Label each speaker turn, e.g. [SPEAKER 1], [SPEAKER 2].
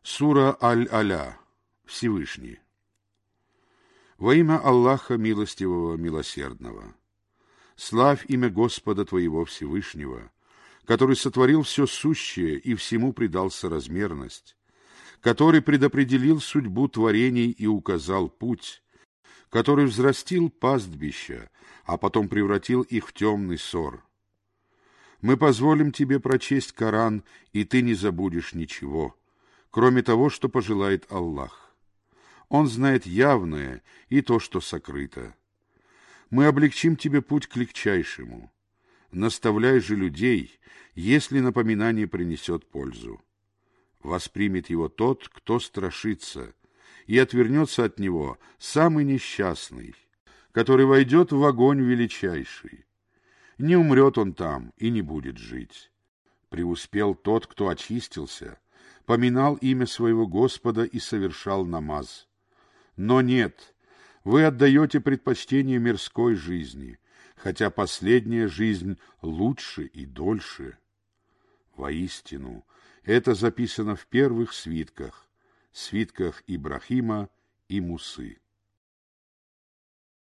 [SPEAKER 1] Сура Аль-Аля. Всевышний. Во имя Аллаха Милостивого, Милосердного. Славь имя Господа твоего Всевышнего, который сотворил все сущее и всему придал соразмерность, который предопределил судьбу творений и указал путь, который взрастил пастбища, а потом превратил их в темный ссор. Мы позволим тебе прочесть Коран, и ты не забудешь ничего, кроме того, что пожелает Аллах. Он знает явное и то, что сокрыто. Мы облегчим тебе путь к легчайшему. Наставляй же людей, если напоминание принесет пользу. Воспримет его тот, кто страшится, и отвернется от него самый несчастный, который войдет в огонь величайший. Не умрет он там и не будет жить. Преуспел тот, кто очистился, поминал имя своего Господа и совершал намаз. Но нет, вы отдаете предпочтение мирской жизни, хотя последняя жизнь лучше и дольше. Воистину, это записано в первых свитках Ибрахима и Мусы.